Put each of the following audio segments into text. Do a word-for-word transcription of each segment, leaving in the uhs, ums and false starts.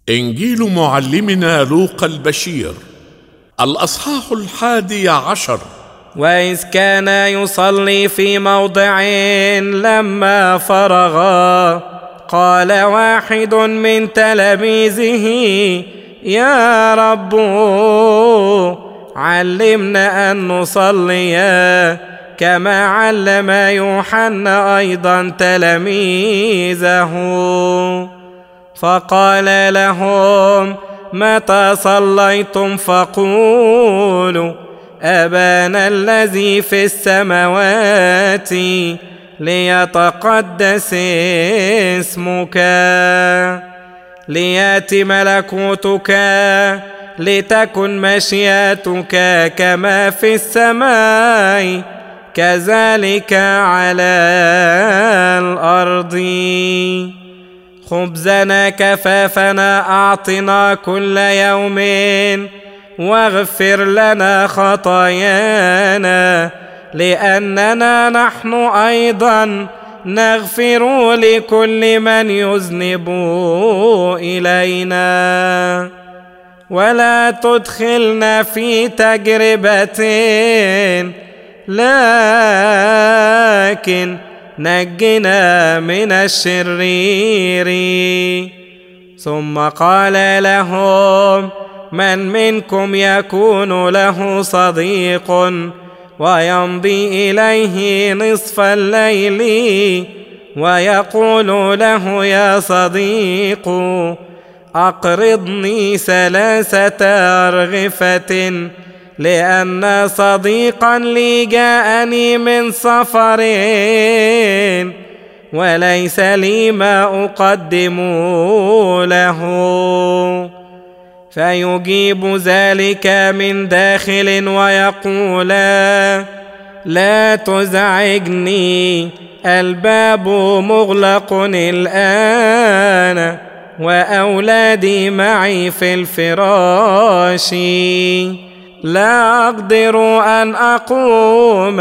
إنجيل معلمنا لوقا البشير، الأصحاح الحادي عشر. وإذ كان يصلي في موضع لما فرغ قال واحد من تلاميذه: يا رب، علمنا أن نصلي كما علم يوحنا أيضا تلاميذه. فقال لهم: متى صليتم فقولوا: أبانا الذي في السماوات، ليتقدس اسمك، ليأتي ملكوتك، لتكن مشيئتك كما في السماء كذلك على الأرض. خبزنا كفافنا أعطنا كل يوم، واغفر لنا خطايانا لأننا نحن أيضا نغفر لكل من يذنب إلينا، ولا تدخلنا في تجربة، لكن نجنا من الشرير. ثم قال لهم: من منكم يكون له صديق ويمضي إليه نصف الليل ويقول له: يا صديق، أقرضني ثلاثة أرغفة، لأن صديقا لي جاءني من سفر وليس لي ما أقدم له. فيجيب ذلك من داخل ويقول: لا تزعجني، الباب مغلق الآن وأولادي معي في الفراش، لا أقدر أن أقوم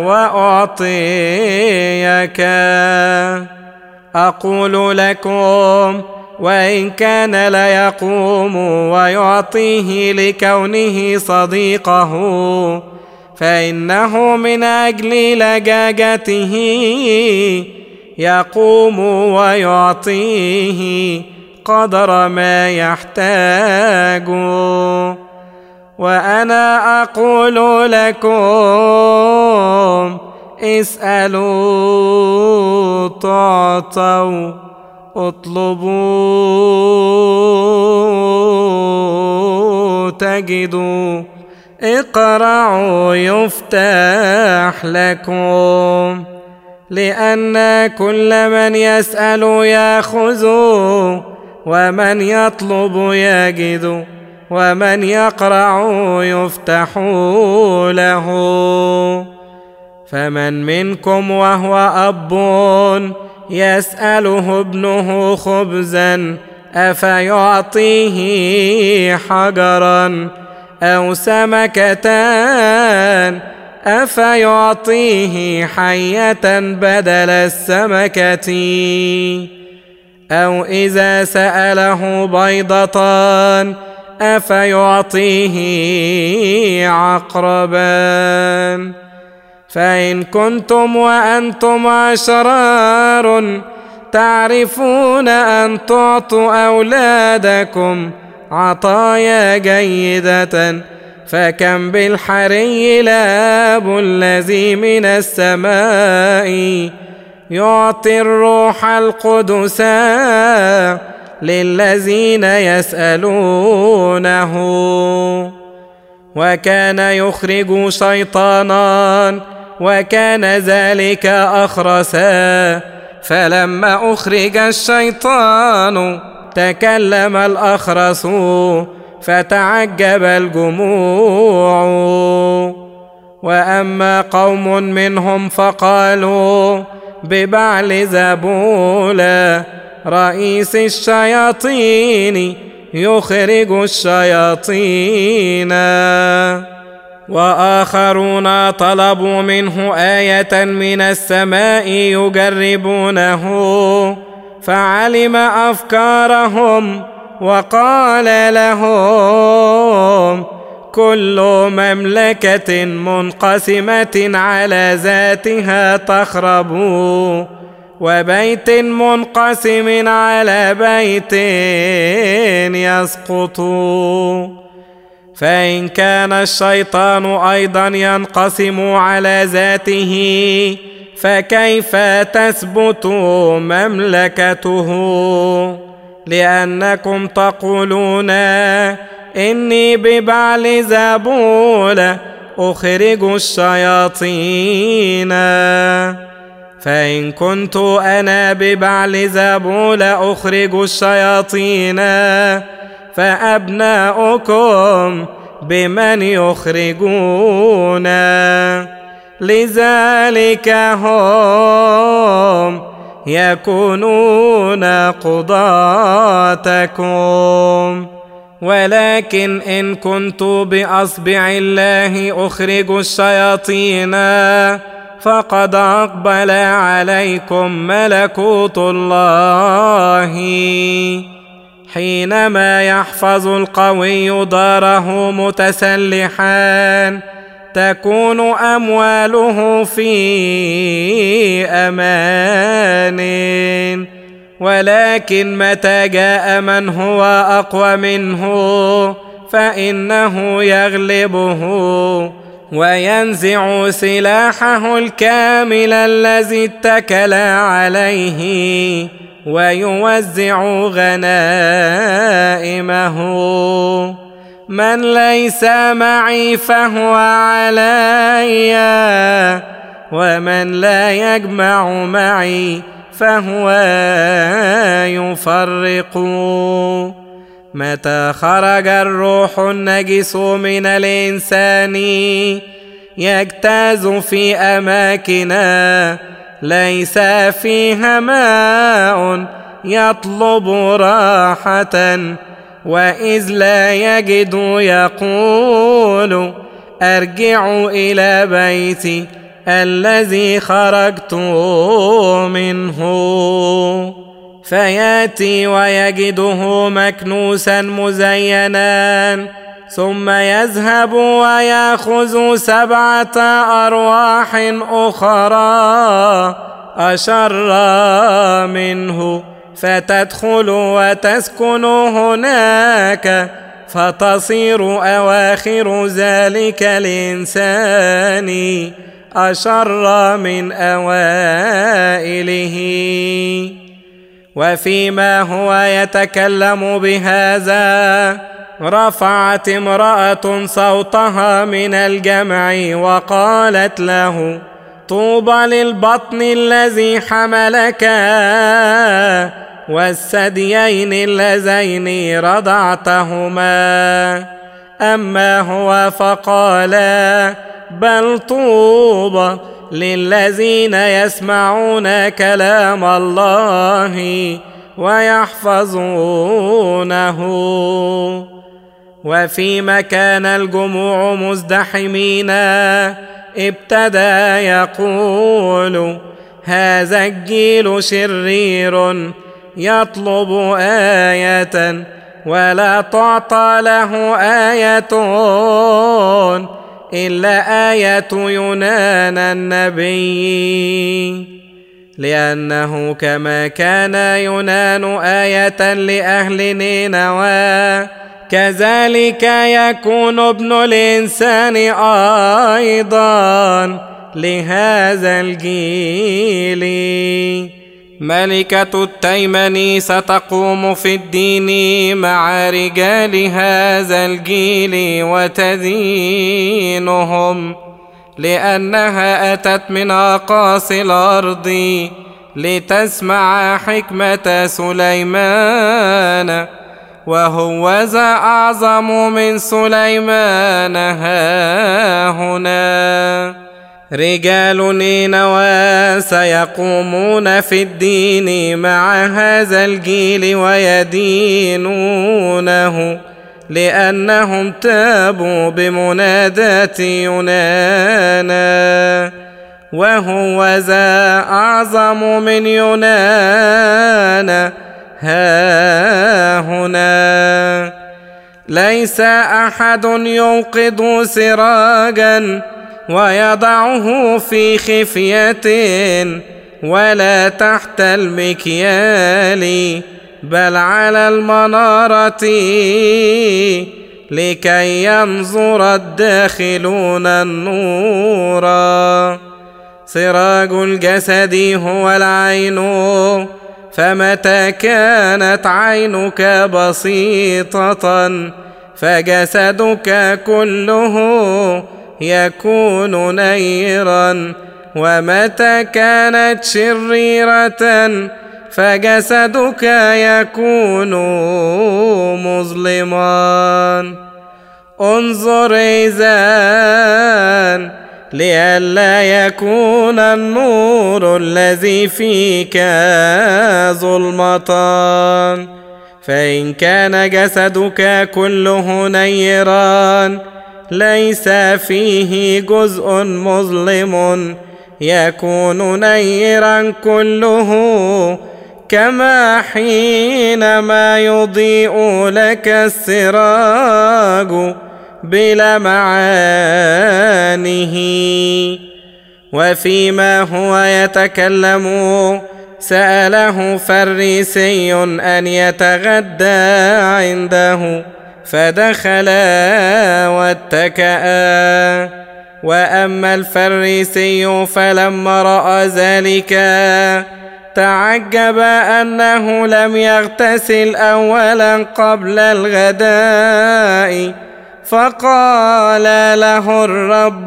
وأعطيك. أقول لكم، وإن كان ليقوم ويعطيه لكونه صديقه، فإنه من أجل لجاجته يقوم ويعطيه قدر ما يحتاج. وأنا أقول لكم: اسألوا تعطوا، اطلبوا تجدوا، اقرعوا يفتح لكم. لأن كل من يسأل يأخذ، ومن يطلب يجد، ومن يقرع يفتح له. فمن منكم وهو أب يسأله ابنه خبزا أفيعطيه حجرا، أو سمكة أفيعطيه حية بدل السمكة؟ أو إذا سأله بيضة أفيعطيه عقربا؟ فإن كنتم وأنتم أشرار تعرفون أن تعطوا أولادكم عطايا جيدة، فكم بالحري الآب الذي من السماء يعطي الروح القدس للذين يسألونه. وكان يخرج شيطانا، وكان ذلك أخرسا، فلما أخرج الشيطان تكلم الأخرس، فتعجب الجموع. وأما قوم منهم فقالوا: ببعلزبول رئيس الشياطين يخرج الشياطين. وآخرون طلبوا منه آية من السماء يجربونه، فعلم أفكارهم وقال لهم: كل مملكة منقسمة على ذاتها تخرب، وبيت منقسم على بيت يسقط. فإن كان الشيطان أيضا ينقسم على ذاته، فكيف تثبت مملكته؟ لأنكم تقولون: إني ببعلزبول أخرج الشياطين. فإن كنت أنا ببعلزبول أخرج الشياطين، فأبناؤكم بمن يخرجون؟ لذلك هم يكونون قضاتكم. ولكن إن كنت بأصبع الله أخرج الشياطين، فقد أقبل عليكم ملكوت الله. حينما يحفظ القوي داره متسلحا، تكون أمواله في أمان. ولكن متى جاء من هو أقوى منه، فإنه يغلبه وينزع سلاحه الكامل الذي اتكل عليه، ويوزع غنائمه. من ليس معي فهو علي، ومن لا يجمع معي فهو يفرق. متى خرج الروح النجس من الإنسان، يجتاز في أماكن ليس فيها ماء، يطلب راحة، وإذ لا يجد يقول: أرجع إلى بيتي الذي خرجت منه. فياتي ويجده مكنوسا مزينا، ثم يذهب ويأخذ سبعة أرواح أخرى أشر منه، فتدخل وتسكن هناك، فتصير أواخر ذلك الإنسان أشر من أوائله. وفيما هو يتكلم بهذا، رفعت امرأة صوتها من الجمع وقالت له: طوبى للبطن الذي حملك والثديين اللذين رضعتهما. أما هو فقال: بل طوبى للذين يسمعون كلام الله ويحفظونه. وفيما كان الجموع مزدحمين، ابتدى يقول: هذا الجيل شرير، يطلب آية ولا تعطى له آية إلا آية يونان النبي. لأنه كما كان يونان آية لأهل نينوى، كذلك يكون ابن الإنسان أيضا لهذا الجيل. ملكة التيمن ستقوم في الدين مع رجال هذا الجيل وتدينهم، لأنها أتت من أقاصي الأرض لتسمع حكمة سليمان، وهو ذا أعظم من سليمان هاهنا. رجال نينوى سيقومون في الدين مع هذا الجيل ويدينونه، لأنهم تابوا بمنادات يونان، وهو ذا أعظم من يونان ها هنا. ليس أحد يوقد سراجا ويضعه في خفية ولا تحت المكيال، بل على المنارة لكي ينظر الداخلون النور. سراج الجسد هو العين، فمتى كانت عينك بسيطة فجسدك كله يكون نيرا، ومتى كانت شريرة فجسدك يكون مظلما. انظر إذن لئلا يكون النور الذي فيك ظلمة، فإن كان جسدك كله نيرا ليس فيه جزء مظلم يكون نيرا كله، كما حينما يضيء لك السراج بلا معانه. وفيما هو يتكلم سأله فريسي أن يتغدى عنده، فدخلا واتكأا. وأما الفريسي فلما رأى ذلك تعجب أنه لم يغتسل أولا قبل الغداء، فقال له الرب: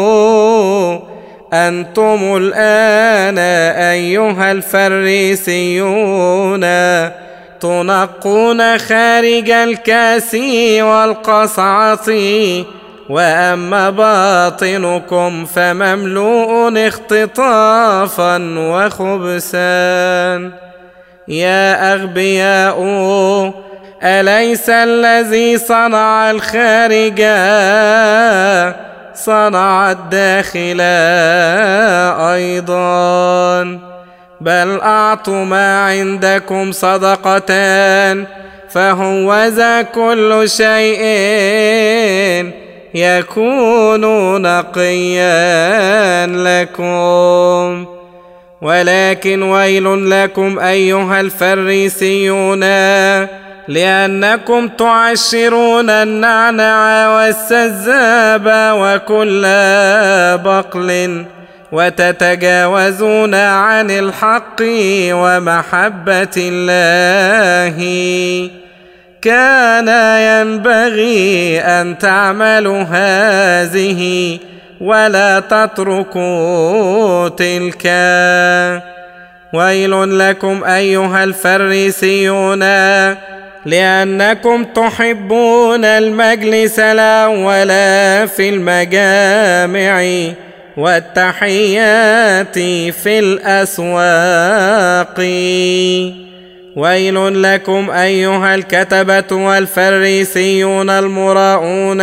أنتم الآن أيها الفريسيون تنقون خارج الكاس والقصعة، وأما باطنكم فمملوء اختطافا وخبثا. يا أغبياء، أليس الذي صنع الخارج صنع الداخل أيضا؟ بل أعطوا ما عندكم صدقة، فهوذا كل شيء يكون نقيا لكم. ولكن ويل لكم أيها الفريسيون، لأنكم تعشرون النعنع والسذاب وكل بقل، وتتجاوزون عن الحق ومحبة الله. كان ينبغي أن تعملوا هذه ولا تتركوا تلك. ويل لكم أيها الفريسيون، لأنكم تحبون المجلس الأول في المجامع والتحيات في الأسواق. ويل لكم أيها الكتبة والفريسيون المراؤون،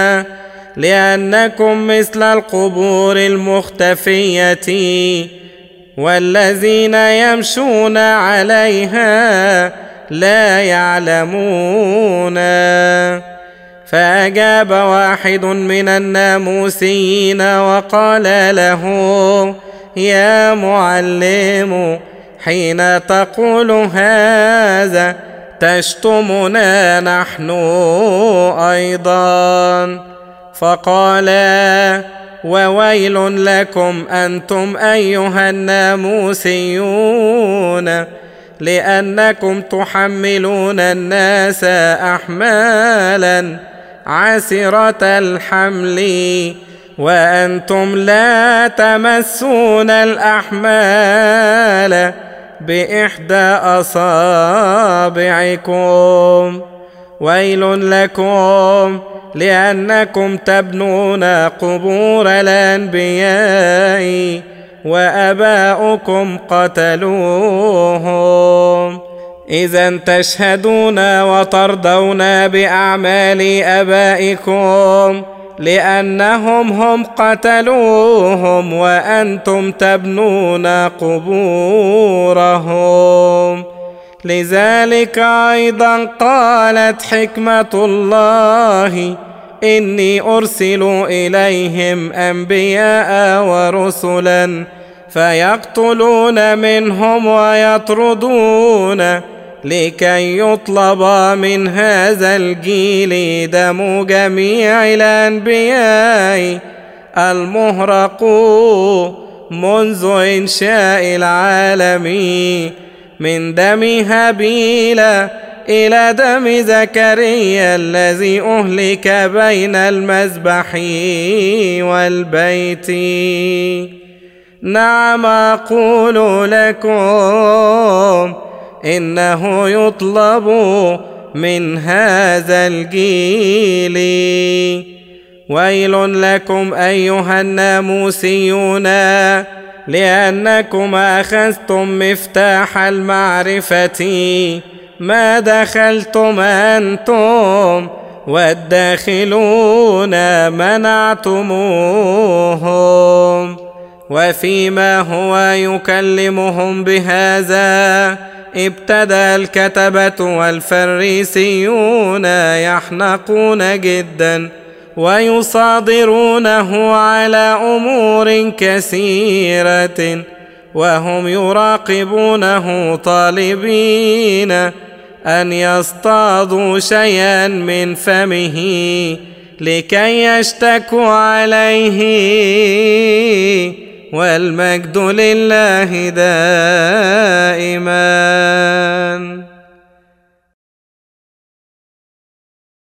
لأنكم مثل القبور المختفية والذين يمشون عليها لا يعلمون. فأجاب واحد من الناموسيين وقال له: يا معلم، حين تقول هذا تشتمنا نحن أيضا. فقال: وويل لكم أنتم أيها الناموسيون، لأنكم تحملون الناس أحمالا عسرة الحمل، وأنتم لا تمسون الأحمال بإحدى أصابعكم. ويل لكم، لأنكم تبنون قبور الأنبياء وآباؤكم قتلوهم. إذا تشهدون وترضون بأعمال آبائكم، لأنهم هم قتلوهم وأنتم تبنون قبورهم. لذلك أيضا قالت حكمة الله: إني أرسل إليهم أنبياء ورسلا فيقتلون منهم ويطردون، لكي يطلب من هذا الجيل دم جميع الأنبياء المهرق منذ إنشاء العالم، من دم هابيل إلى دم زكريا الذي أهلك بين المذبح والبيت. نعم أقول لكم إنه يطلب من هذا الجيل. ويل لكم أيها الناموسيون، لأنكم أخذتم مفتاح المعرفة، ما دخلتم أنتم والداخلون منعتموهم. وفيما هو يكلمهم بهذا ابتدأ الكتبة والفريسيون يحنقون جدا ويصادرونه على أمور كثيرة، وهم يراقبونه طالبين أن يصطادوا شيئا من فمه لكي يشتكوا عليه. والمجد لله دائما.